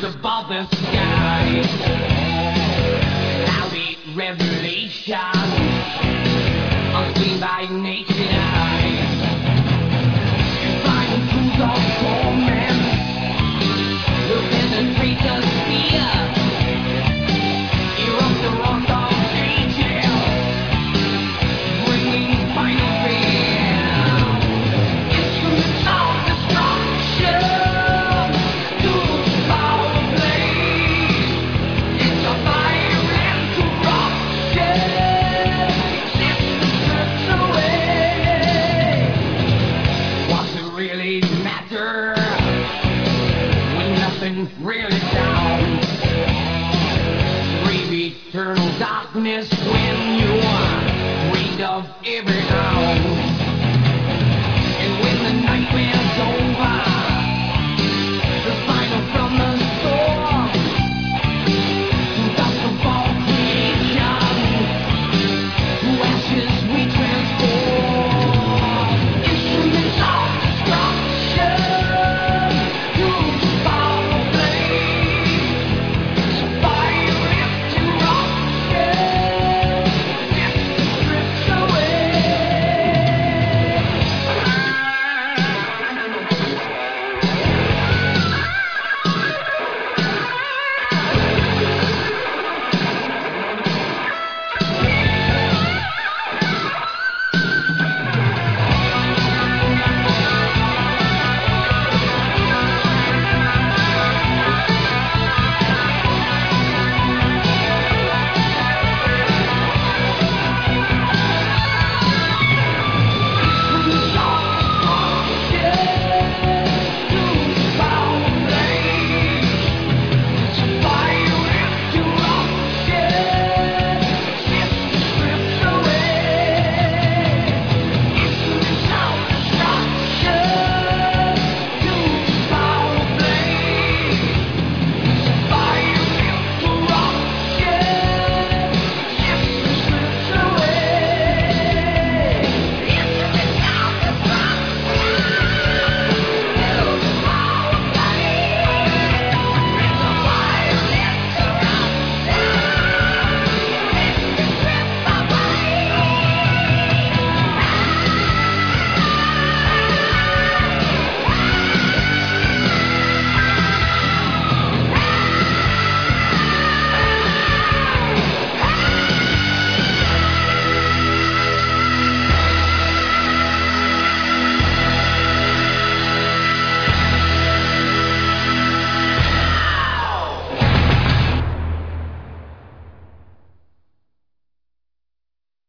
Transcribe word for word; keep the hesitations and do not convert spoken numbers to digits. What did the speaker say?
above the sky. Cloudy revelations unseen by naked eyes. Flying through the torment, look in the traitor's sphere. Erupt the wrath of ages, bringing final fear. Instruments of destruction to power blaze. It's a fire and corruption. Sets the strips away. What's it really matter when nothing really counts? Brave eternal darkness when you are freed of every